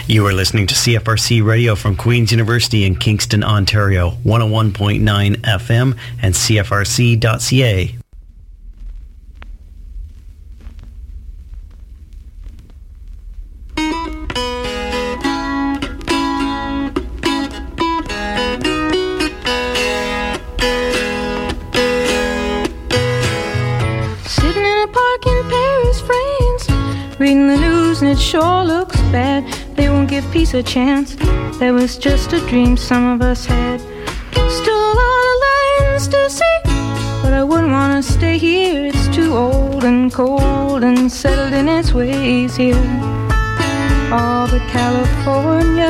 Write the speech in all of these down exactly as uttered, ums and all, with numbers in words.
You are listening to C F R C Radio from Queen's University in Kingston, Ontario, one oh one point nine F M and C F R C dot C A. Reading the news and it sure looks bad. They won't give peace a chance. That was just a dream some of us had. Still a lot of lands to see, but I wouldn't want to stay here. It's too old and cold and settled in its ways here. Oh, but California,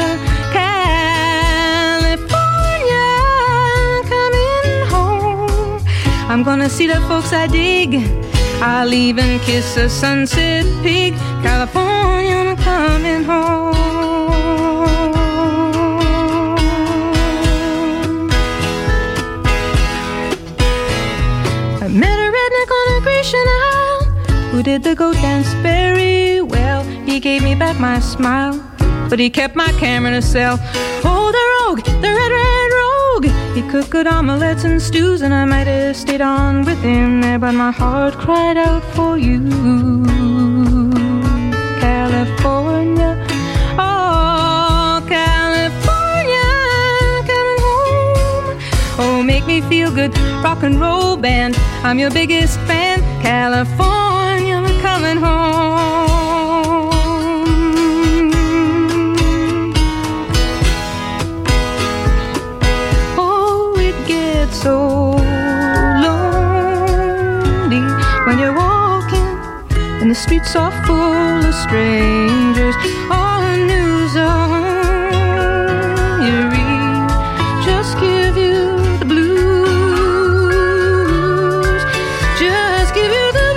California, coming home. I'm gonna see the folks I dig. I'll even kiss a sunset pig. California, I'm coming home. I met a redneck on a Grecian Isle who did the goat dance very well. He gave me back my smile, but he kept my camera in a cell. Oh, the rogue, the red, red rogue. He cooked good omelets and stews, and I might have stayed on with him there, but my heart cried out for you. California, oh, California, coming home. Oh, make me feel good, rock and roll band. I'm your biggest fan. California, I'm coming home. So lonely when you're walking and the streets are full of strangers. All the news on you read just give you the blues. Just give you the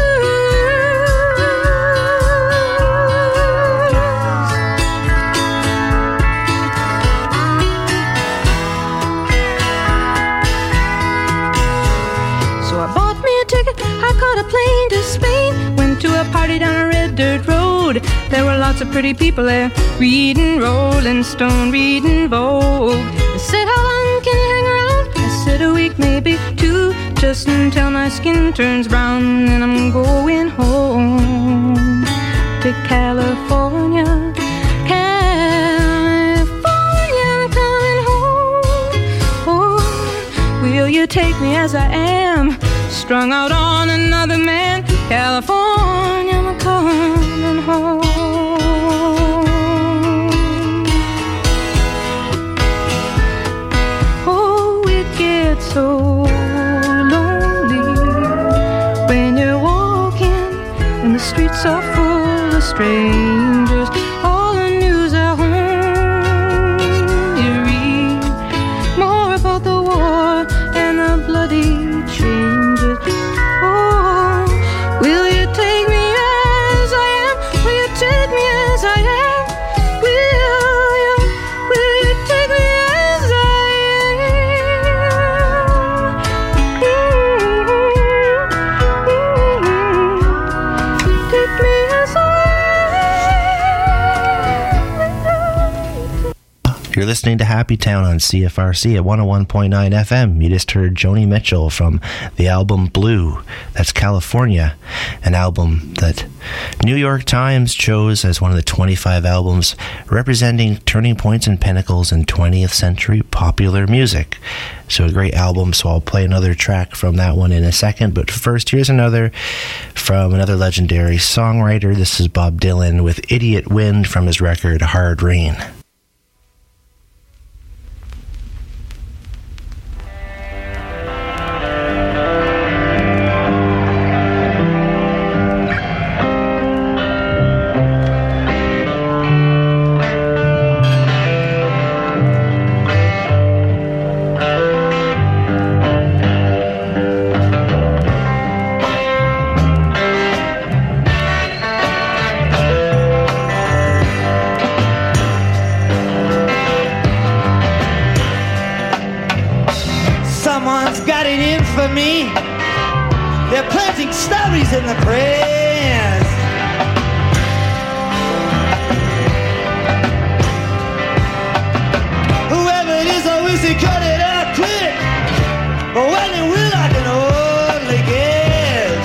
I caught a plane to Spain, went to a party down a red dirt road. There were lots of pretty people there, reading Rolling Stone, reading Vogue. They said, how long can you hang around? I said, a week, maybe two, just until my skin turns brown. And I'm going home to California. California, I'm coming home. Oh, will you take me as I am? Strung out on another man. California, I'm coming home. Oh, it gets so lonely when you're walking and the streets are full of strangers. All the news at home, you read more about the war and the bloody change. You're listening to Happy Town on C F R C at one oh one point nine F M. You just heard Joni Mitchell from the album Blue. That's California, an album that New York Times chose as one of the twenty-five albums representing turning points and pinnacles in twentieth century popular music. So a great album, so I'll play another track from that one in a second. But first, here's another from another legendary songwriter. This is Bob Dylan with Idiot Wind from his record Hard Rain. In the press, she cut it out quick, but when it will I can only guess.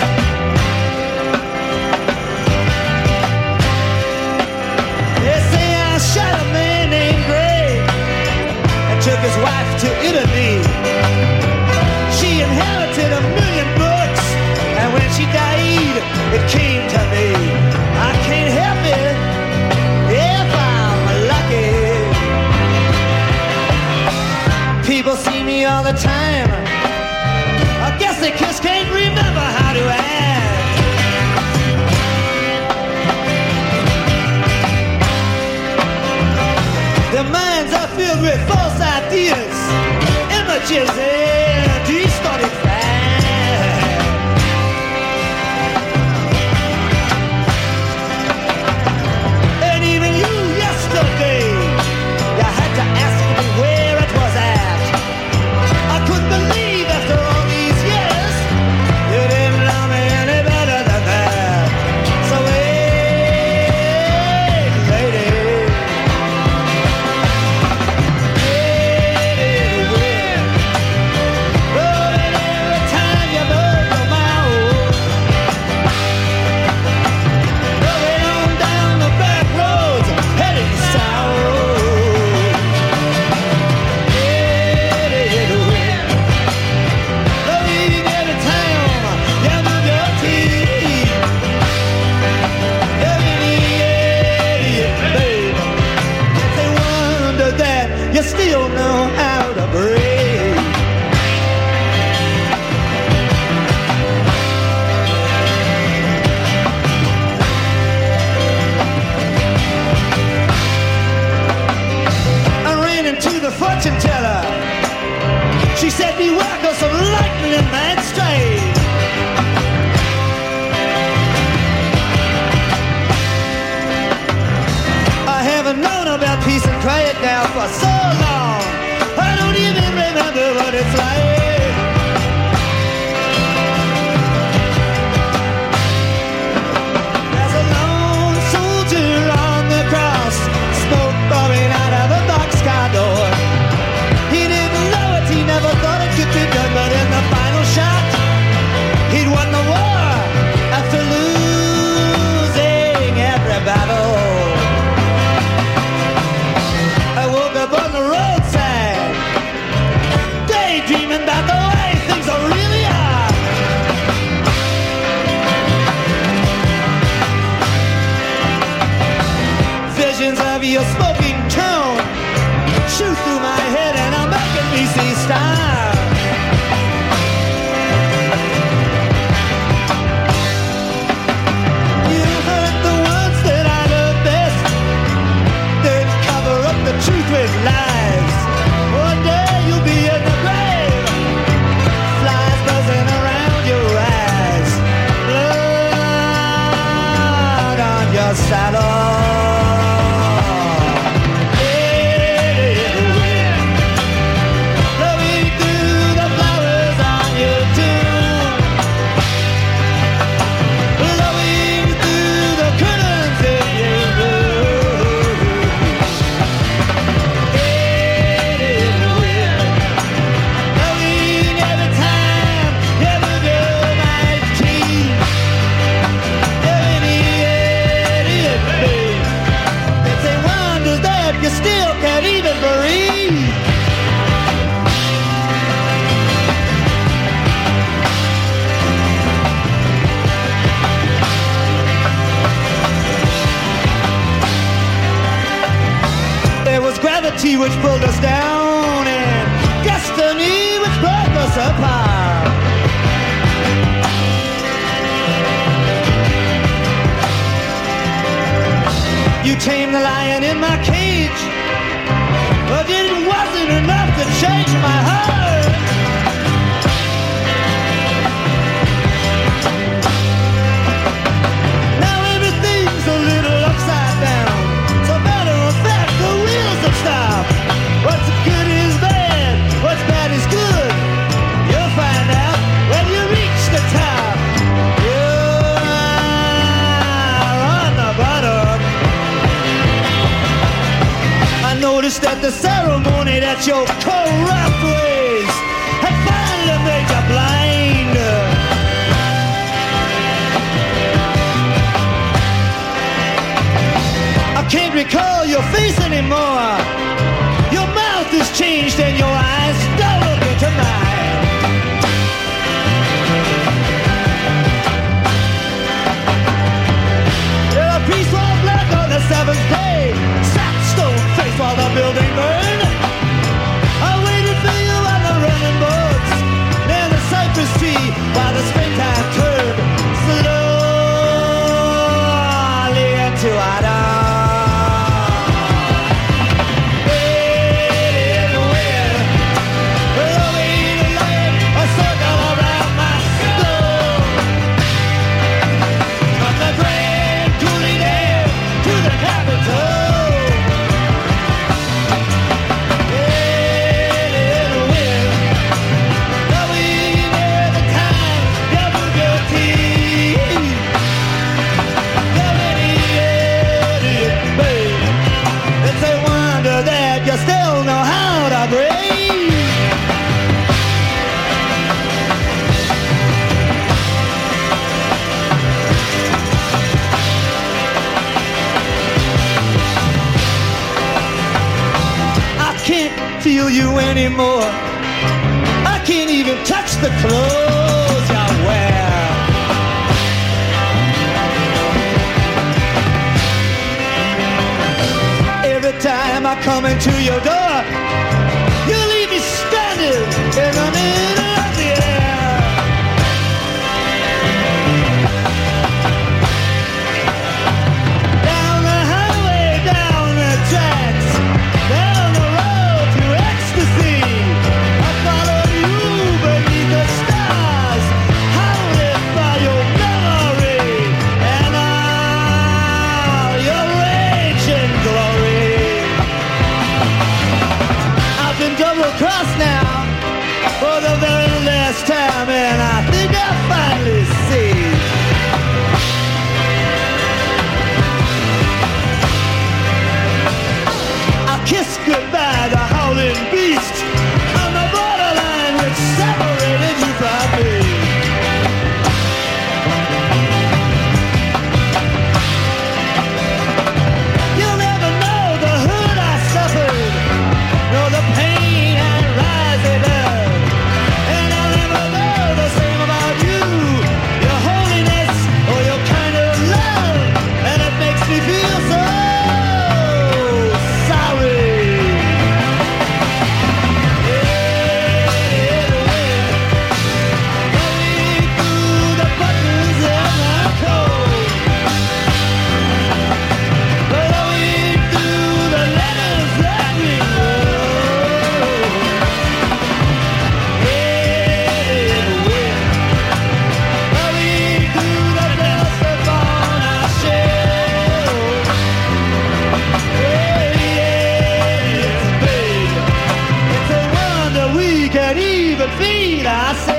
They say I shot a man named Gray and took his wife to Italy. She inherited a million bucks, and when she died, it came to me. I can't help it if I'm lucky. People see me all the time. I guess they just can't remember how to act. Their minds are filled with false ideas, images, and distorted facts. And even you yesterday, you had to ask me where it was at. I couldn't believe after all these years you didn't love me any better than that. So hey, lady, lady, win. Rolling every time you move your mouth. Rolling on down the back roads, heading south. Lady, win. Loving every time you move your teeth. Loving the idiot, babe. It's a wonder that you still know how to breathe. I ran into the fortune teller. She said, beware, 'cause some lightning might strike. I haven't known about peace and quiet now for so long. I don't even remember what it's like. There's a lone soldier on the cross, smoke pouring out of a boxcar door. He didn't know it, he never thought it could be done, but in the final shot, he'd won the war after losing every battle. I woke up on the roadside, daydreaming about the way things really are. Visions of your smoking town shoot through my head and are making me see stars. You hurt the ones that I love best, then cover up the truth with lies. One day you'll be in the grave, flies buzzing around your eyes, blood on your saddle. Blowing through the flowers on your tomb, blowing through the curtains in your room. Blowing every time you move your night key. You're an idiot, babe. It's a wonder that you still can't even breathe. There was gravity which pulled us down, and destiny which broke us apart. You tamed the lion in my cage, but it wasn't enough to change my heart. Now everything's a little upside down. So matter of fact, the wheels have stopped. What's good is bad, what's bad is good. You'll find out when you reach the top. You're on the bottom. I noticed that the ceremony that that your corrupt ways have finally made you blind. I can't recall your face anymore. Your mouth has changed and your eyes don't look into mine. Yeah, the peace was left on the seventh day. Sack stone face while the building burned. I waited for you on the running boats near the cypress tree while the springtime turned slowly into autumn. Feel you anymore. I can't even touch the clothes I wear. Every time I come into your door, you leave me standing in the middle of the air. Down the highway, down the tracks, down the road to ecstasy. I follow you beneath the stars, howling by your memory and all your rage and glory. I've been double-crossed now for the very last time, and I think I finally see. I kissed goodbye the howling beast on the borderline which separated you from me. You'll never know the hurt I suffered, nor the pain I rise above. And I'll never know the same about you, your holiness or your kind of love. And it makes me feel so sorry. Going through the buttons of my coat, blowing through the letters that we wrote. Headed west, blowing through the dust upon our shelf. Hey, yes, babe, it's a wonder we can even feed ourselves.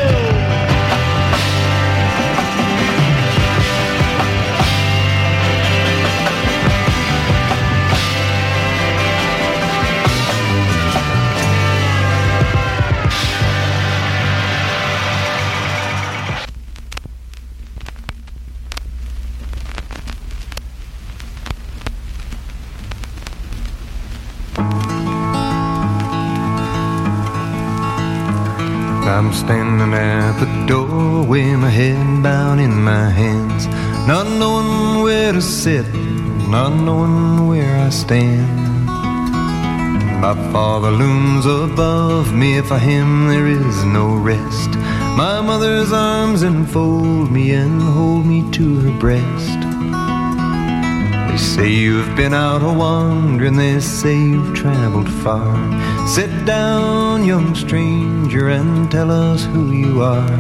I'm standing at the doorway, my head bowed in my hands, not knowing where to sit, not knowing where I stand. My Father looms above me, for him there is no rest. My mother's arms enfold me and hold me to her breast. They say you've been out a-wandering, they say you've traveled far. Sit down, young stranger, and tell us who you are.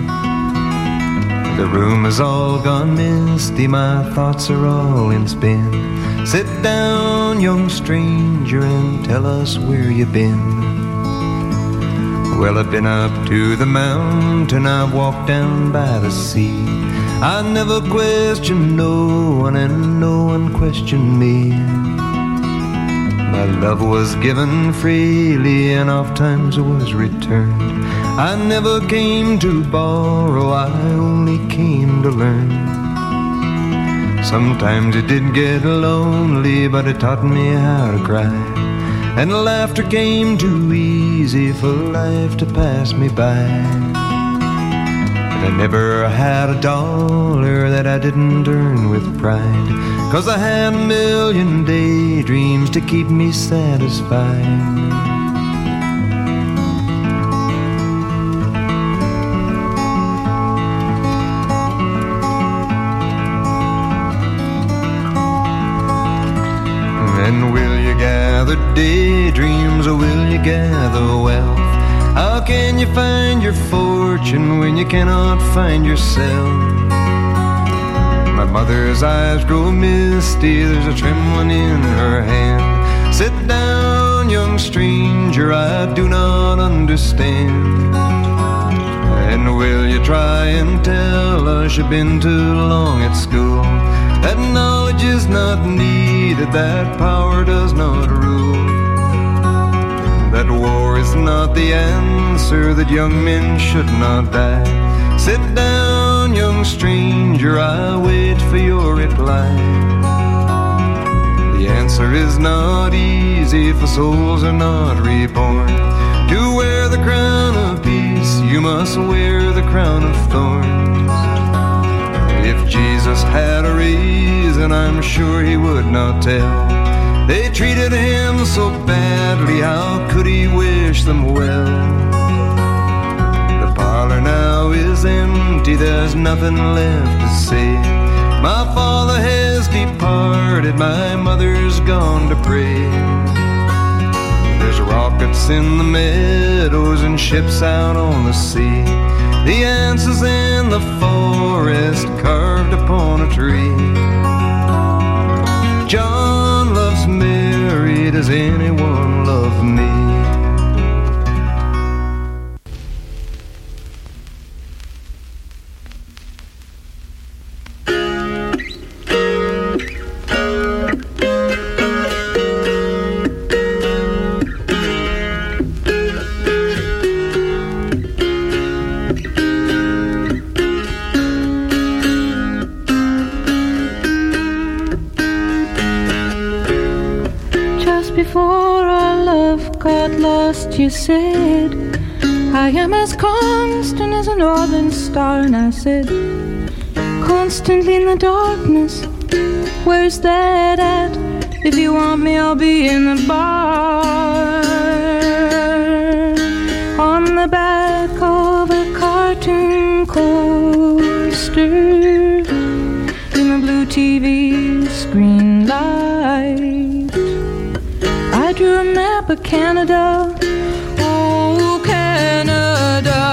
The room is all gone misty, my thoughts are all in spin. Sit down, young stranger, and tell us where you've been. Well, I've been up to the mountain, I've walked down by the sea. I never questioned no one, and no one questioned me. My love was given freely and oft times was returned. I never came to borrow, I only came to learn. Sometimes it did get lonely, but it taught me how to cry. And laughter came too easy for life to pass me by. And I never had a dollar that I didn't earn with pride, 'cause I had a million daydreams to keep me satisfied. And will you gather daydreams, or will you gather wealth? How can you find your fortune when you cannot find yourself? My mother's eyes grow misty, there's a trembling in her hand. Sit down, young stranger, I do not understand. And will you try and tell us you've been too long at school? That knowledge is not needed, that power does not rule. That war is not the answer, that young men should not die. Sit down, young stranger, I wait for your reply. The answer is not easy, for souls are not reborn. To wear the crown of peace, you must wear the crown of thorns. If Jesus had a reason, I'm sure he would not tell. They treated him so badly, how could he wish them well? The parlor now is empty, there's nothing left to say. My father has departed, my mother's gone to pray. There's rockets in the meadows and ships out on the sea. The answer's in the forest, carved upon a tree. John loves Mary, does anyone love me? Before our love got lost, you said, I am as constant as a northern star. And I said, constantly in the darkness, where's that at? If you want me, I'll be in the bar. On the back of a cartoon coaster, in the blue T V screen light, I drew a map of Canada, oh Canada,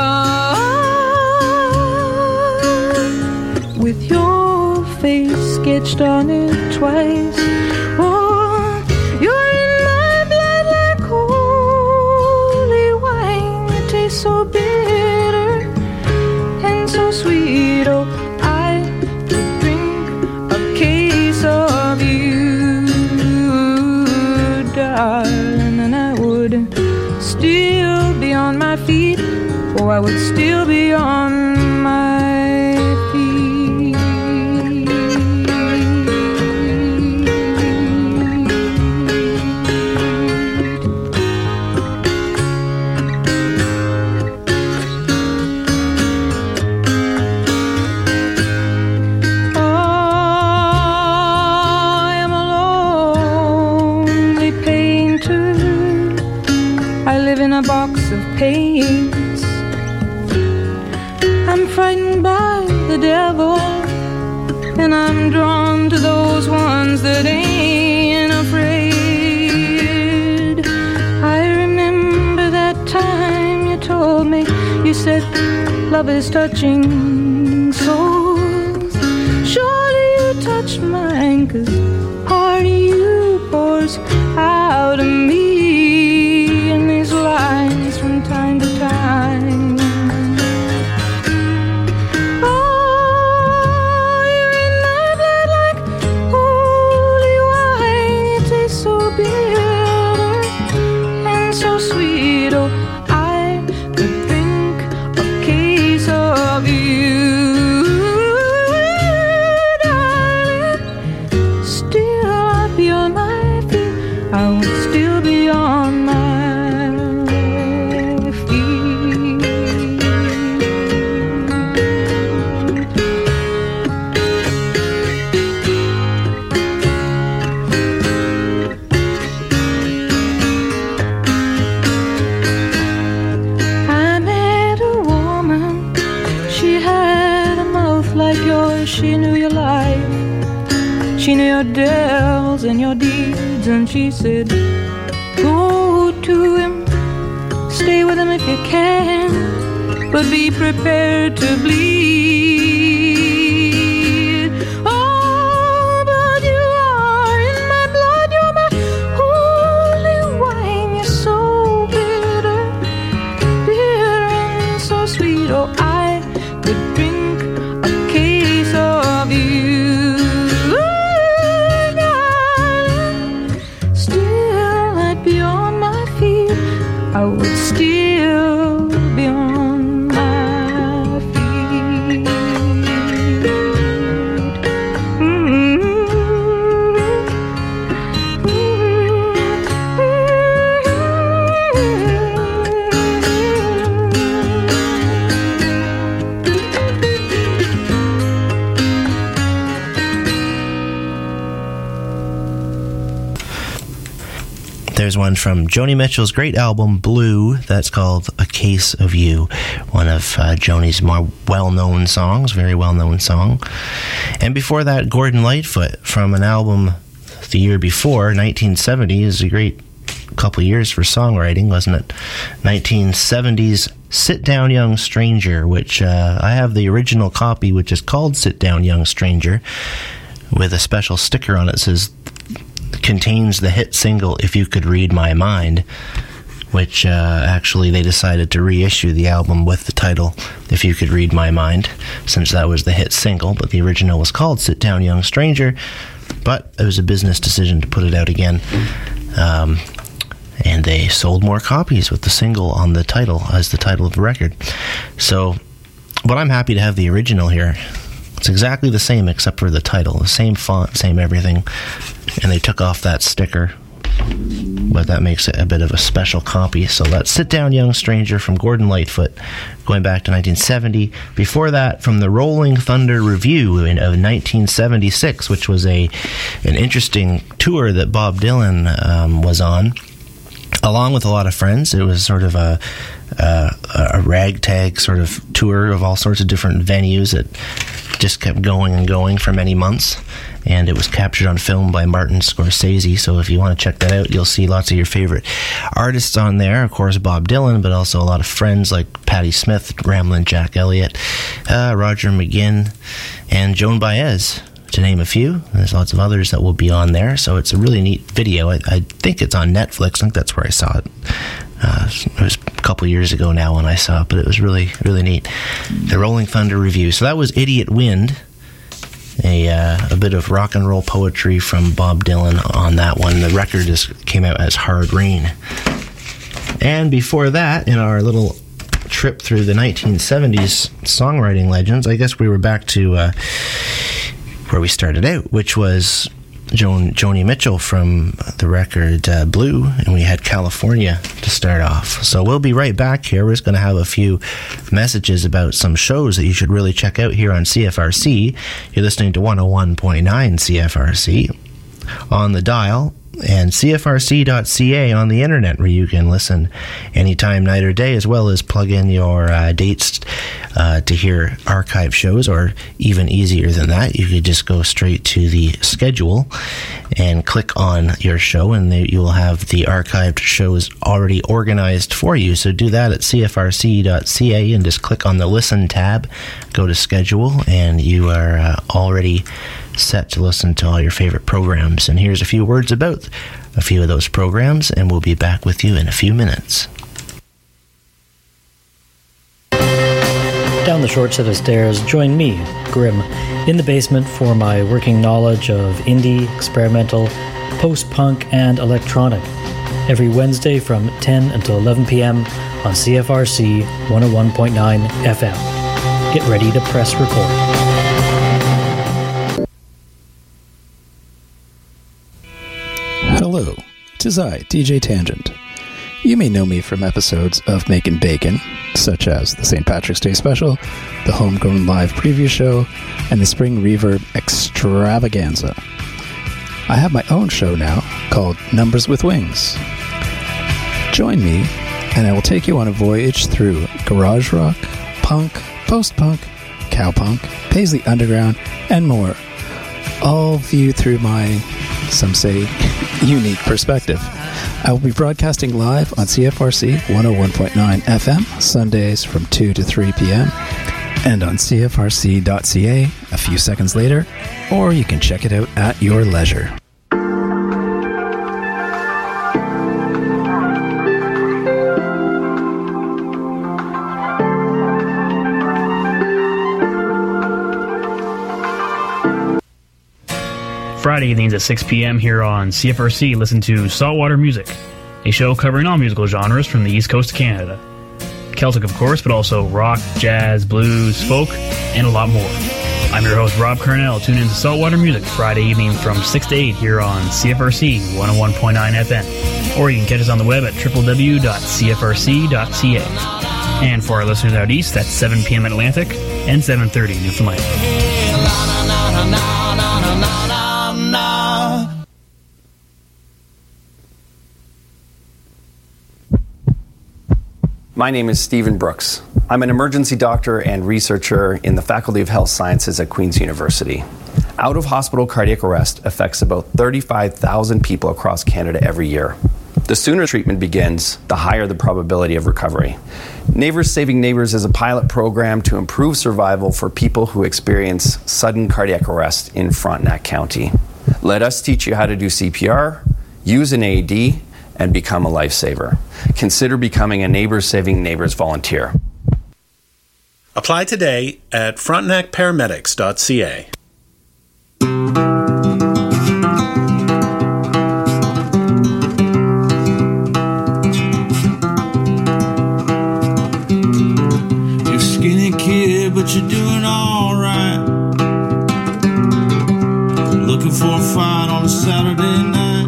with your face sketched on it twice. Oh, you're in my blood like holy wine. It tastes so bitter and so sweet. Oh, I could drink a case of you, darling, and I would still be on my feet. Oh, I would still be on my feet. In a box of paints, I'm frightened by the devil, and I'm drawn to those ones that ain't afraid. I remember that time you told me, you said love is touching souls. Surely you touch mine, 'cause part of you pours out of me. Lines from time to time. Oh, you're in my blood like holy wine. It tastes so bitter just like yours. She knew your life, she knew your devils and your deeds, and she said, go to him, stay with him if you can, but be prepared to bleed. Oh, but you are in my blood, you're my holy wine, you're so bitter, bitter and so sweet. Oh, I could drink a case of you. Oh, darling, still I'd be on my feet, I would still be on my feet. Mm-hmm. There's one from Joni Mitchell's great album, Blue, that's called A Case of You, one of uh, Joni's more well-known songs, very well-known song. And before that, Gordon Lightfoot from an album the year before, nineteen seventy, is a great couple years for songwriting, wasn't it? nineteen seventies Sit Down Young Stranger, which uh, I have the original copy, which is called Sit Down Young Stranger, with a special sticker on it that says, contains the hit single If You Could Read My Mind, which uh, actually they decided to reissue the album with the title If You Could Read My Mind, since that was the hit single, but the original was called Sit Down Young Stranger, but it was a business decision to put it out again, um, and they sold more copies with the single on the title as the title of the record. So, but I'm happy to have the original here. It's exactly the same except for the title, the same font, same everything, and they took off that sticker, but that makes it a bit of a special copy. So that's Sit Down Young Stranger from Gordon Lightfoot, going back to nineteen seventy. Before that, from the Rolling Thunder Revue in, of nineteen seventy-six, which was a an interesting tour that Bob Dylan um, was on, along with a lot of friends. It was sort of a Uh, a ragtag sort of tour of all sorts of different venues that just kept going and going for many months, and it was captured on film by Martin Scorsese. So if you want to check that out, you'll see lots of your favorite artists on there. Of course, Bob Dylan, but also a lot of friends like Patti Smith, Ramblin' Jack Elliott, uh, Roger McGuinn, and Joan Baez, to name a few. There's lots of others that will be on there, so it's a really neat video. I, I think it's on Netflix. I think that's where I saw it. Uh, it was a couple years ago now when I saw it, but it was really, really neat. The Rolling Thunder Revue. So that was Idiot Wind, a uh, a bit of rock and roll poetry from Bob Dylan on that one. The record is, came out as Hard Rain. And before that, in our little trip through the nineteen seventies songwriting legends, I guess we were back to uh, where we started out, which was Joan, Joni Mitchell from the record uh, Blue, and we had California to start off. So we'll be right back here. We're just going to have a few messages about some shows that you should really check out here on C F R C. You're listening to one oh one point nine C F R C on the dial, and C F R C dot C A on the internet, where you can listen anytime, night or day, as well as plug in your uh, dates uh, to hear archive shows, or even easier than that, you could just go straight to the schedule and click on your show, and you will have the archived shows already organized for you. So do that at C F R C dot C A and just click on the Listen tab, go to Schedule, and you are uh, already set to listen to all your favorite programs. And here's a few words about a few of those programs, and we'll be back with you in a few minutes. Down the short set of stairs, join me, Grim, in the basement for my working knowledge of indie, experimental, post-punk, and electronic. Every Wednesday from ten until eleven p.m. on C F R C one oh one point nine F M. Get ready to press record. Hello, 'tis I, D J Tangent. You may know me from episodes of Makin' Bacon, such as the Saint Patrick's Day Special, the Homegrown Live Preview Show, and the Spring Reverb Extravaganza. I have my own show now called Numbers with Wings. Join me, and I will take you on a voyage through garage rock, punk, post-punk, cowpunk, Paisley Underground, and more, all viewed through my, some say, unique perspective. I will be broadcasting live on C F R C one oh one point nine F M Sundays from two to three p.m. and on C F R C dot C A a few seconds later, or you can check it out at your leisure. Friday evenings at six p.m. here on C F R C, listen to Saltwater Music, a show covering all musical genres from the east coast of Canada. Celtic, of course, but also rock, jazz, blues, folk, and a lot more. I'm your host, Rob Carnell. Tune in to Saltwater Music Friday evening from six to eight here on C F R C one oh one point nine F M. Or you can catch us on the web at w w w dot c f r c dot c a. And for our listeners out east, that's seven p.m. Atlantic and seven thirty Newfoundland. My name is Stephen Brooks. I'm an emergency doctor and researcher in the Faculty of Health Sciences at Queen's University. Out-of-hospital cardiac arrest affects about thirty-five thousand people across Canada every year. The sooner treatment begins, the higher the probability of recovery. Neighbors Saving Neighbors is a pilot program to improve survival for people who experience sudden cardiac arrest in Frontenac County. Let us teach you how to do C P R, use an A E D, and become a lifesaver. Consider becoming a Neighbors Saving Neighbors volunteer. Apply today at frontenac paramedics dot c a. You're skinny kid, but you're doing all right. Looking for a fight on a Saturday night.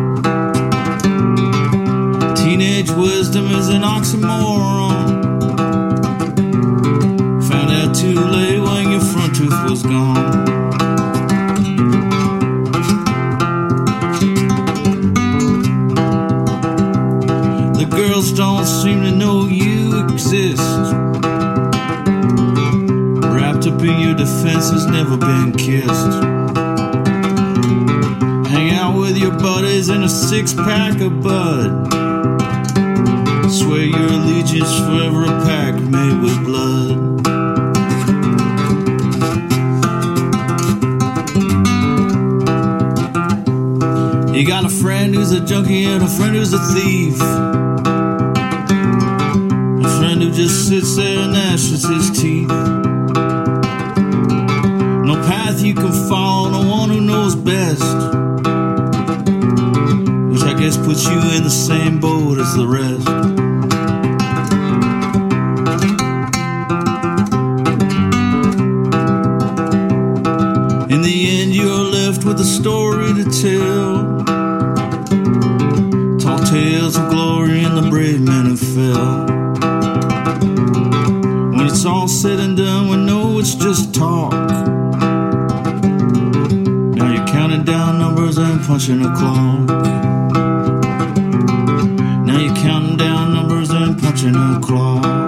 Teenage wisdom is an oxymoron. Found out too late when your front tooth was gone. The girls don't seem to know you exist. Wrapped up in your defense has never been kissed. Hang out with your buddies in a six-pack of Bud. Swear your allegiance forever a pact made with blood. You got a friend who's a junkie and a friend who's a thief. A friend who just sits there and gnashes his teeth. No path you can follow, no one who knows best. Which I guess puts you in the same boat as the rest. In the end, you're left with a story to tell. Tall tales of glory and the brave men who fell. When it's all said and done, we know it's just talk. Now you're counting down numbers and punching a clock. Now you're counting down numbers and punching a clock.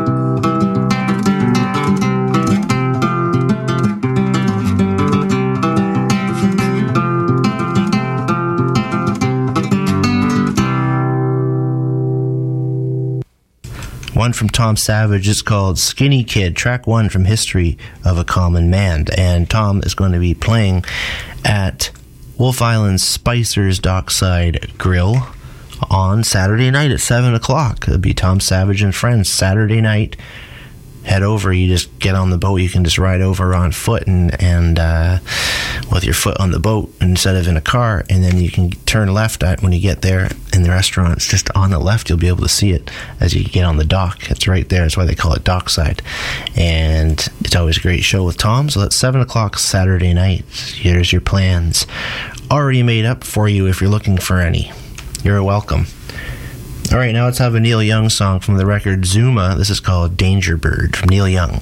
One from Tom Savage is called Skinny Kid, track one from History of a Common Man. And Tom is going to be playing at Wolf Island's Spicer's Dockside Grill on Saturday night at seven o'clock. It'll be Tom Savage and Friends, Saturday night. Head over, you just get on the boat, you can just ride over on foot and, and uh, with your foot on the boat instead of in a car, and then you can turn left at when you get there, and the restaurant's just on the left. You'll be able to see it as you get on the dock. It's right there. That's why they call it Dockside. And it's always a great show with Tom. So that's seven o'clock Saturday night. Here's your plans already made up for you if you're looking for any. You're welcome. All right, now let's have a Neil Young song from the record Zuma. This is called Danger Bird from Neil Young.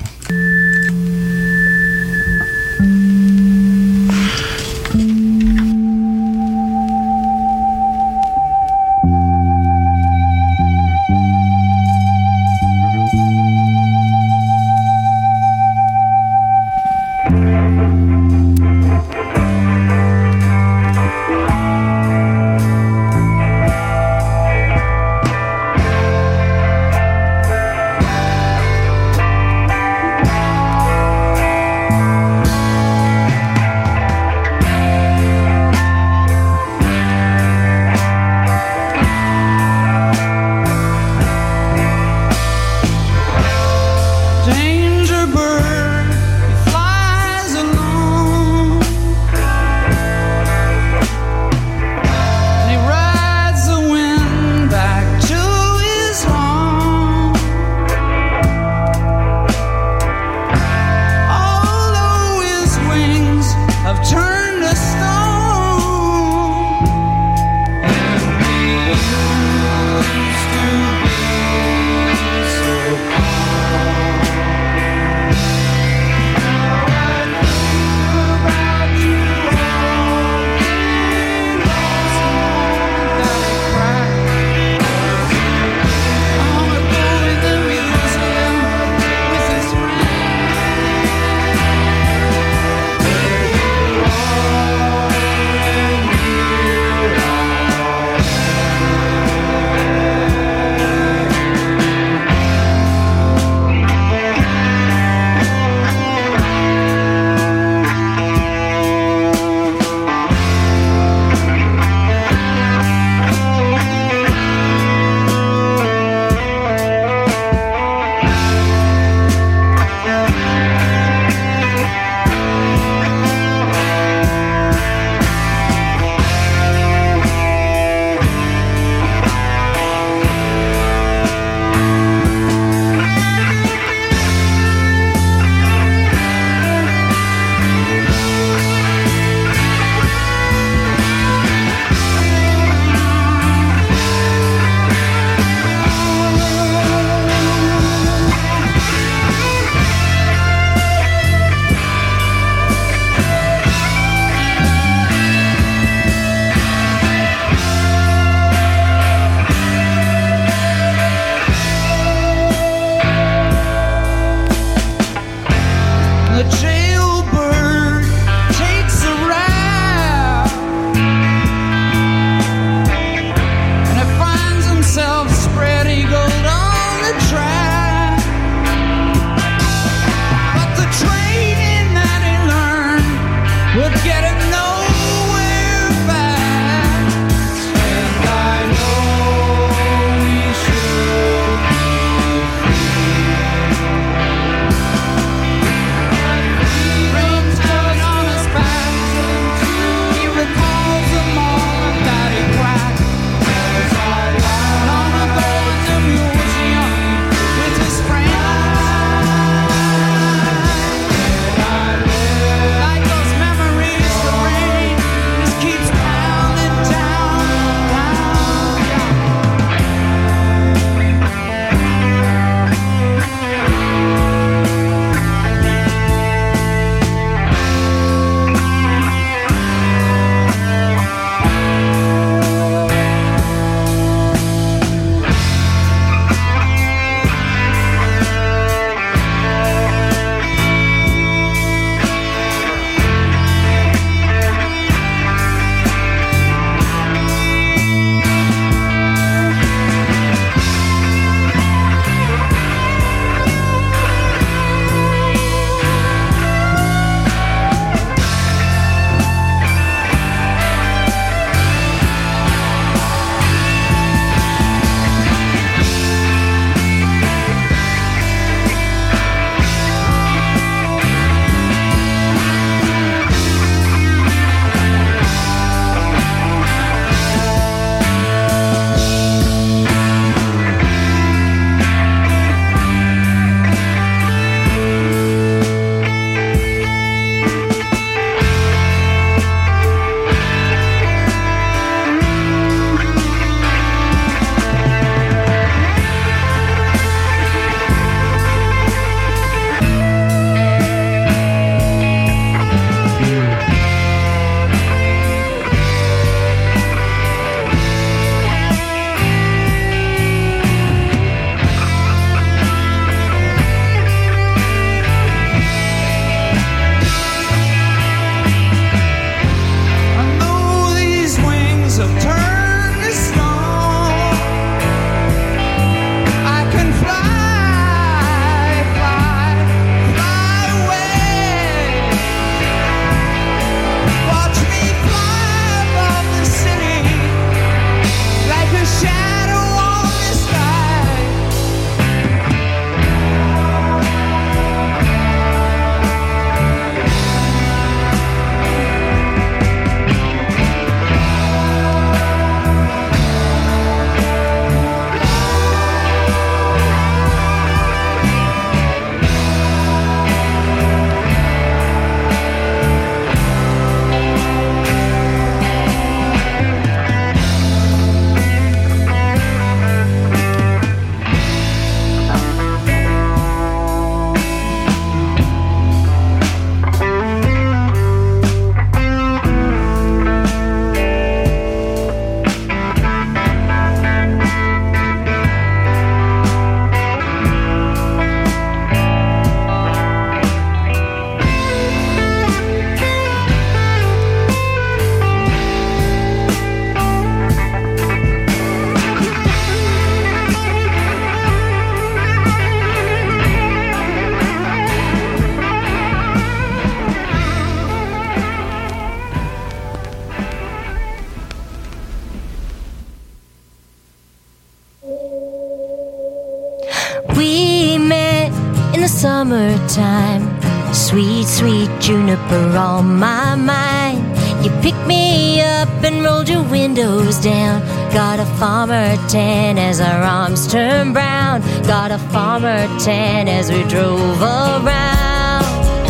summertime, sweet, sweet juniper on my mind. You picked me up and rolled your windows down. Got a farmer tan as our arms turned brown. Got a farmer tan as we drove around.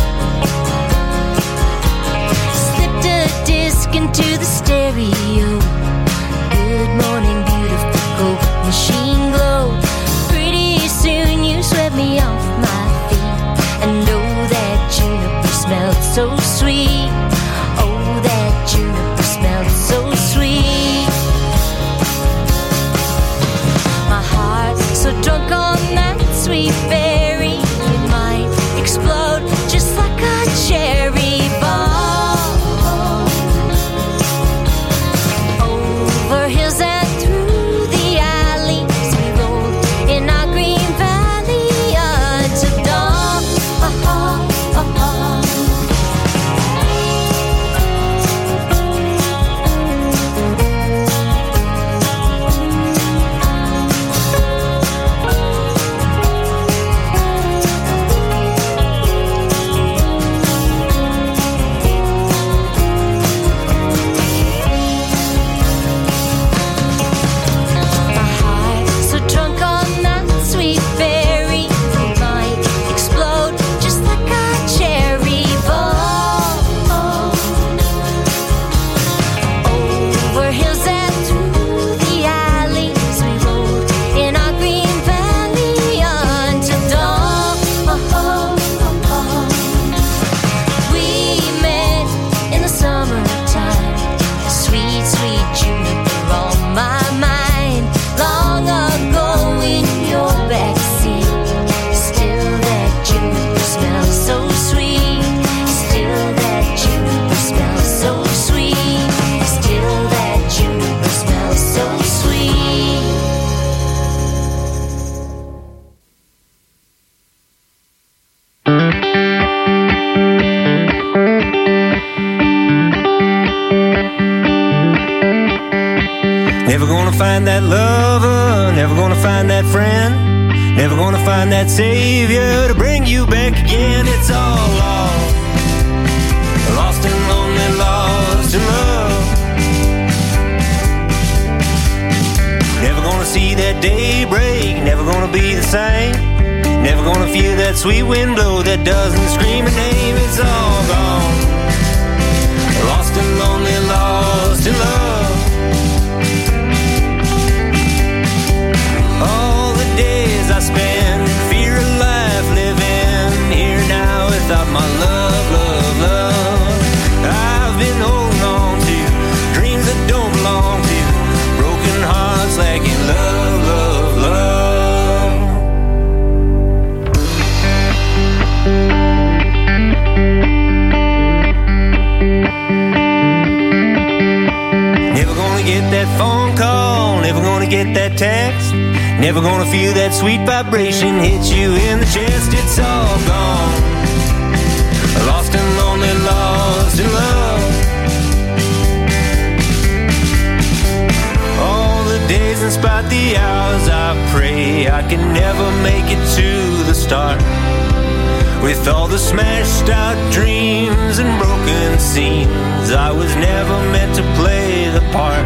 Slipped a disc into the stereo. Good morning, beautiful, go machine glow. Pretty soon you swept me off my feet. And oh, that juniper smelled so sweet. Oh, that juniper smelled so sweet. My heart so drunk on that sweet berry, it might explode just like a cherry bomb. Over hills and through the alleys we rolled in our green valley until dawn. Oh, oh, oh, oh. Never gonna find that lover, never gonna find that friend, never gonna find that savior to bring you back again. It's all lost, lost and lonely, lost in love. Never gonna see that day break, never gonna be the same, never gonna feel that sweet wind blow that doesn't scream a name. It's all gone, lost and lonely, lost in love. All the days I spend, fear of life living here now without my love, love, love. I've been holding on to dreams that don't belong to broken hearts lacking love, love, love. Never gonna get that phone call, never gonna get that text, never gonna feel that sweet vibration hit you in the chest. It's all gone, lost and lonely, lost in love. All the days and spite the hours I pray I can never make it to the start. With all the smashed out dreams and broken scenes, I was never meant to play the part.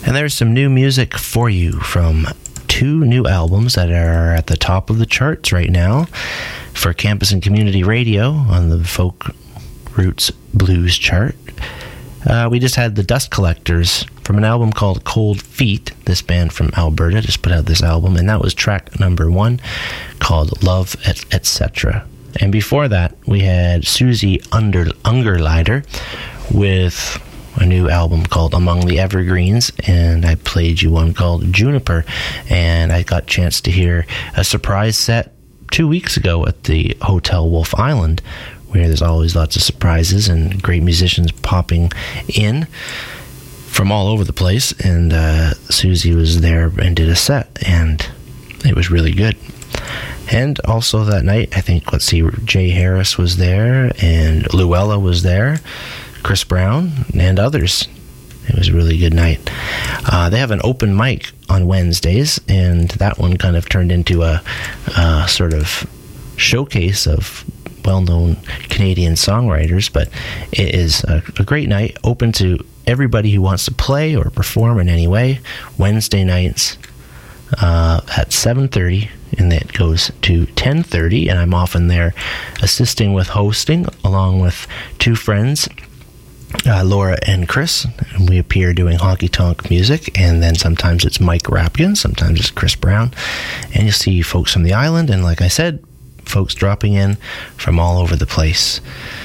And there's some new music for you from two new albums that are at the top of the charts right now for Campus and Community Radio on the Folk Roots Blues chart. Uh, we just had the Dust Collectors from an album called Cold Feet. This band from Alberta just put out this album, and that was track number one called Love, et cetera. And before that, we had Susie Under Ungerleider with a new album called Among the Evergreens, and I played you one called Juniper, and I got a chance to hear a surprise set two weeks ago at the Hotel Wolf Island, where there's always lots of surprises and great musicians popping in from all over the place, and uh, Susie was there and did a set, and it was really good. And also that night, I think, let's see, Jay Harris was there, and Luella was there, Chris Brown, and others. It was a really good night. Uh, they have an open mic on Wednesdays, and that one kind of turned into a, a sort of showcase of well-known Canadian songwriters, but it is a, a great night, open to everybody who wants to play or perform in any way. Wednesday nights uh, at seven thirty, and it goes to ten thirty, and I'm often there assisting with hosting along with two friends, Uh, Laura and Chris, and we appear doing honky tonk music, and then sometimes it's Mike Rapkin, sometimes it's Chris Brown, and you'll see folks from the island, and like I said, folks dropping in from all over the place.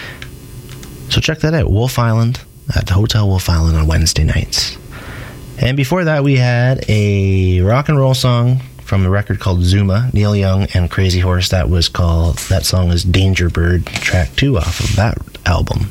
So check that out, Wolf Island, at the Hotel Wolf Island on Wednesday nights. And before that, we had a rock and roll song from a record called Zuma, Neil Young and Crazy Horse. That was called, that song is Danger Bird, track two off of that album.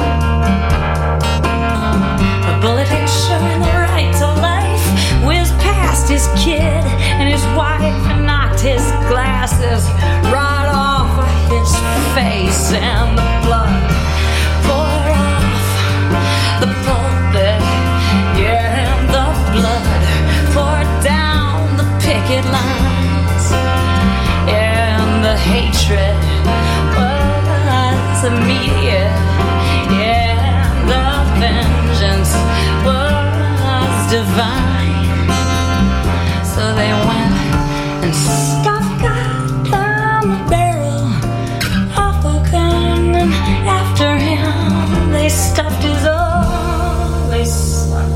Bullet ain't sure the right to life. Whiz past glasses right off of his face, and the blood poured off the pulpit. Yeah, and the blood poured down the picket lines. Yeah, and the hatred was immediate. Yeah, the vengeance was divine. So they went and stuffed God down the barrel of a gun, and after him they stuffed his only son.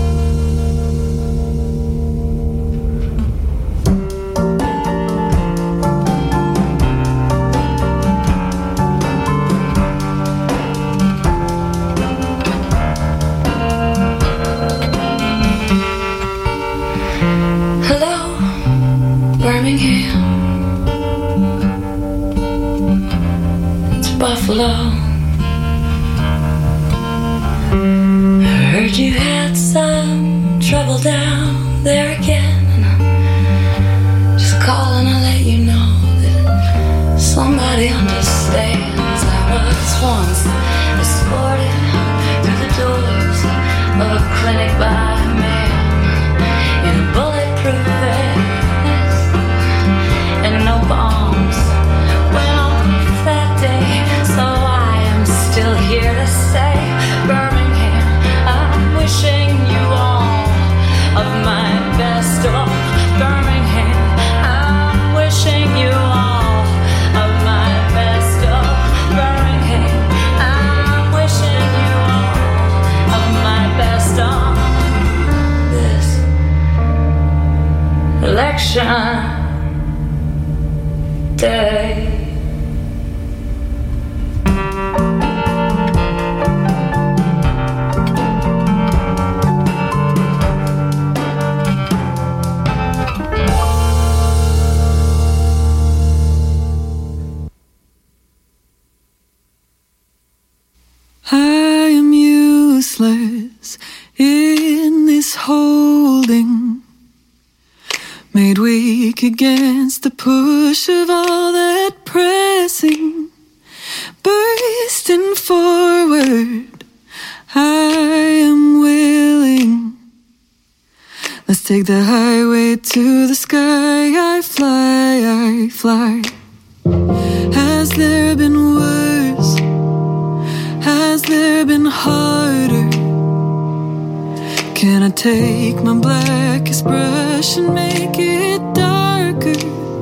Birmingham, it's Buffalo. I heard you had some trouble down there again. Just calling to let you know that somebody understands. I was once escorted through the doors of a clinic by a man in a bulletproof vest. And no bombs went off that day, so I am still here to say, Birmingham, I'm wishing you all of my best. Oh, Birmingham, I'm wishing you all of my best. Oh, Birmingham, I'm wishing you all of my best on this election day. I am useless in this holding, made weak against the push of all that pressing, bursting forward, I am willing. Let's take the highway to the sky, I fly, I fly. Has there been worse? Has there been harder? Can I take my blackest brush and make it darker?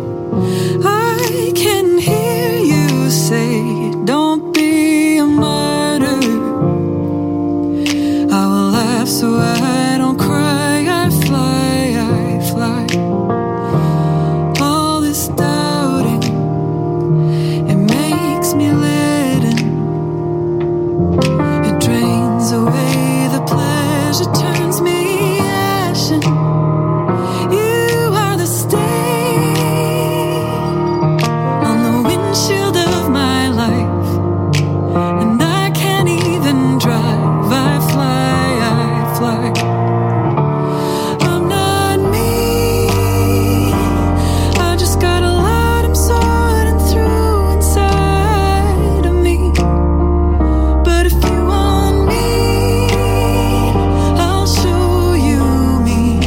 I can hear you say, don't be a martyr. I will laugh so I don't cry. I fly, I fly. All this doubting, it makes me leaden. It drains away the pleasure, turns me ashen. You are the stain on the windshield of my life, and I can't even drive. I fly, I fly. I'm not me, I just got a lot I'm sorting through inside of me. But if you want me, I'll show you me.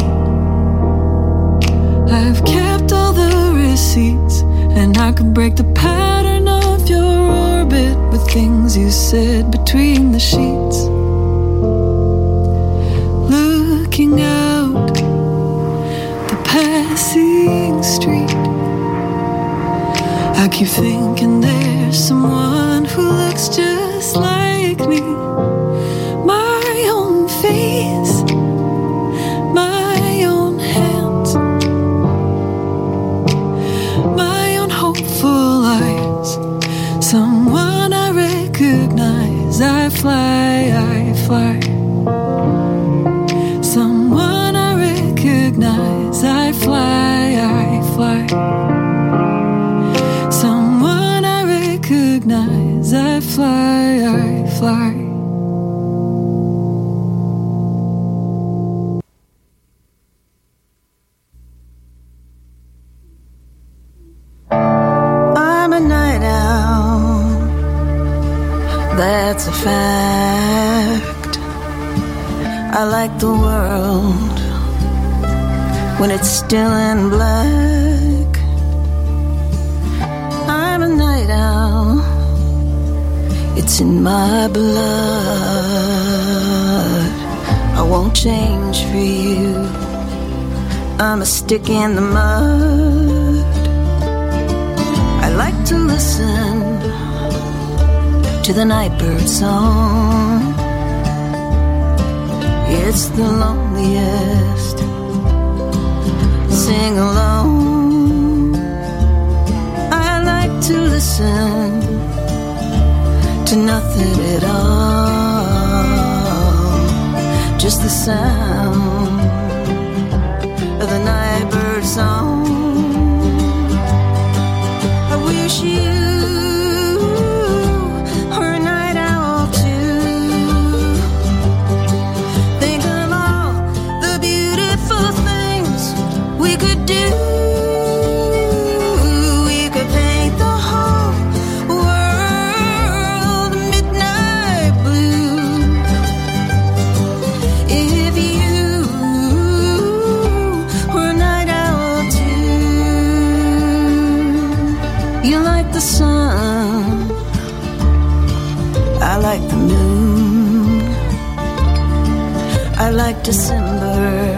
I've kept all the receipts, and I could break the pattern of your orbit with things you said between the sheets. Looking out the passing street, I keep thinking there's someone who looks just like me. My own face, my own hands, my own hopeful eyes. Someone I recognize. I fly, I fly. Someone I recognize. I fly, I fly. Someone I recognize. I fly, I fly. that's a fact. I like the world when it's still in black. I'm a night owl, it's in my blood. I won't change for you, I'm a stick in the mud. I like to listen to the nightbird song. It's the loneliest. Sing along. I like to listen to nothing at all, just the sound of the nightbird song. I wish you were a night owl too. Think of all the beautiful things we could do. We could paint the whole world midnight blue. If you were a night owl too. You like the sun, I like the moon. I like December,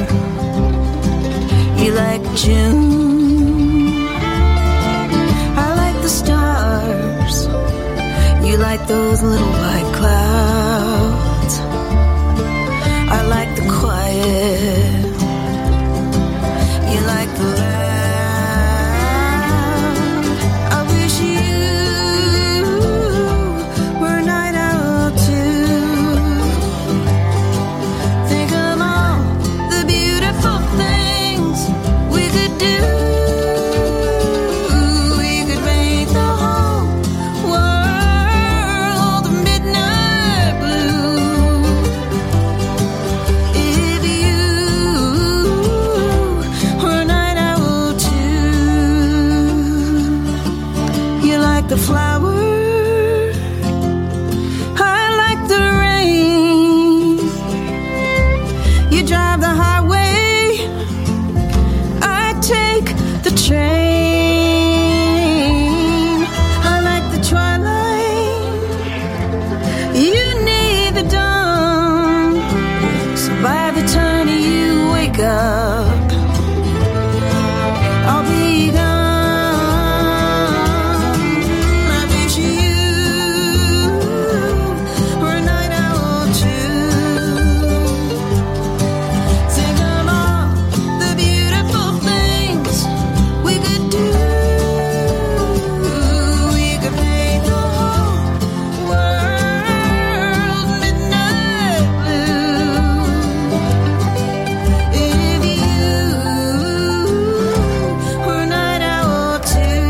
you like June. I like the stars, you like those little white clouds. I like the quiet, you like the loud. I wish you were a night owl too. Think of all the beautiful things we could do. We could make the whole world midnight blue. If you were a night owl too. You like the flower, I like the rain. You drive the highway, I take the train. I like the twilight, you need the dawn. So by the time you wake up, I'll be gone. I wish you were a night owl too. Think of all the beautiful things we could do. We could paint the whole world midnight blue. If you were a night owl too.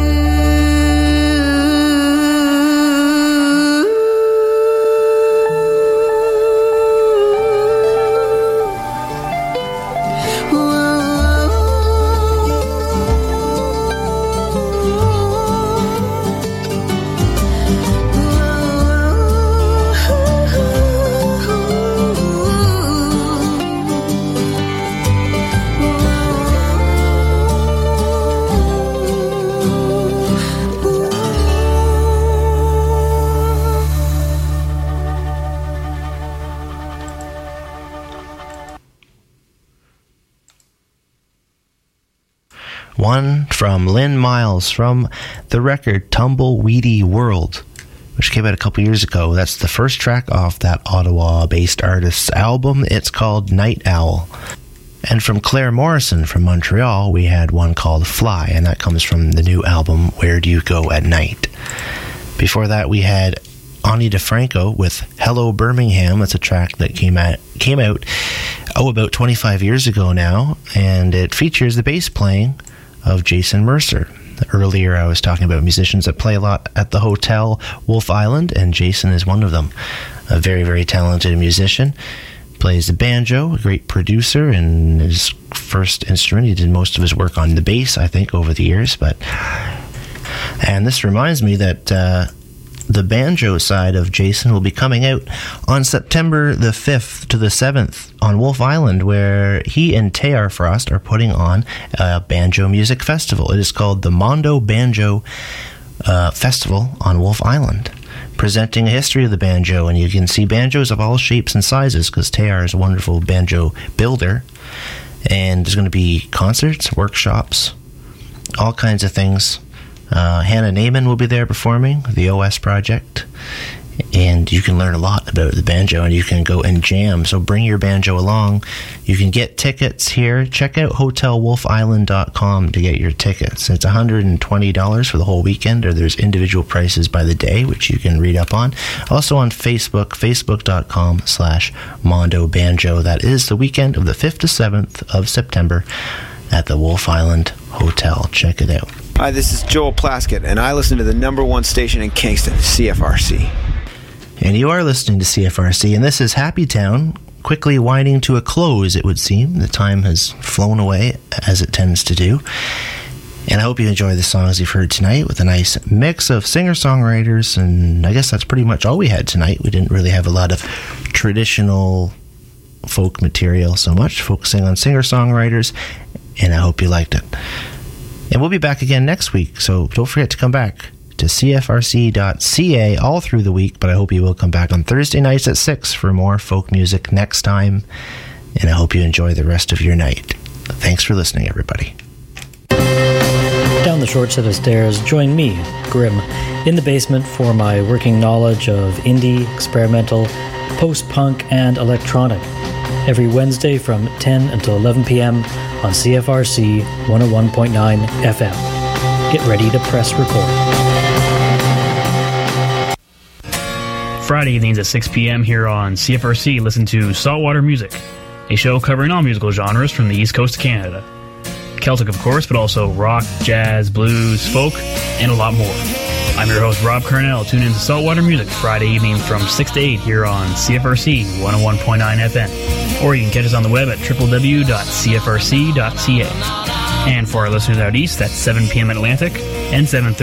One from Lynn Miles from the record Tumbleweedy World, which came out a couple years ago. That's the first track off that Ottawa-based artist's album. It's called Night Owl. And from Claire Morrison from Montreal, we had one called Fly, and that comes from the new album Where Do You Go at Night. Before that, we had Ani DeFranco with Hello Birmingham. That's a track that came out, came out oh, about twenty-five years ago now, and it features the bass playing of Jason Mercer. Earlier I was talking about musicians that play a lot at the hotel Wolf Island, and Jason is one of them. A very, very talented musician. Plays the banjo, a great producer, and his first instrument. He did most of his work on the bass, I think, over the years. But And this reminds me that uh, the banjo side of Jason will be coming out on September the fifth to the seventh on Wolf Island, where he and Tayar Frost are putting on a banjo music festival. It is called the Mondo Banjo uh, Festival on Wolf Island, presenting a history of the banjo, and you can see banjos of all shapes and sizes because Tayar is a wonderful banjo builder. And there's going to be concerts, workshops, all kinds of things. Uh, Hannah Naiman will be there performing, the O S Project, and you can learn a lot about the banjo, and you can go and jam. So bring your banjo along. You can get tickets here. Check out hotel wolf island dot com to get your tickets. It's one hundred twenty dollars for the whole weekend, or there's individual prices by the day, which you can read up on. Also on Facebook, facebook dot com slash Mondo Banjo. That is the weekend of the fifth to seventh of September at the Wolf Island Hotel. Check it out. Hi, this is Joel Plaskett, and I listen to the number one station in Kingston, C F R C. And you are listening to C F R C, and this is Happy Town, quickly winding to a close, it would seem. The time has flown away, as it tends to do. And I hope you enjoy the songs you've heard tonight with a nice mix of singer-songwriters, and I guess that's pretty much all we had tonight. We didn't really have a lot of traditional folk material so much, focusing on singer-songwriters, and I hope you liked it. And we'll be back again next week, so don't forget to come back to C F R C dot C A all through the week, but I hope you will come back on Thursday nights at six for more folk music next time, and I hope you enjoy the rest of your night. Thanks for listening, everybody. Down the short set of stairs, join me, Grim, in the basement for my working knowledge of indie, experimental, post-punk, and electronic. Every Wednesday from ten until eleven p.m. on C F R C one oh one point nine F M. Get ready to press record. Friday evenings at six p.m. here on C F R C, listen to Saltwater Music, a show covering all musical genres from the East Coast of Canada. Celtic, of course, but also rock, jazz, blues, folk, and a lot more. I'm your host, Rob Cornell. Tune in to Saltwater Music Friday evenings from six to eight here on C F R C one oh one point nine F M. Or you can catch us on the web at w w w dot c f r c dot c a. And for our listeners out east, that's seven p.m. Atlantic and seven thirty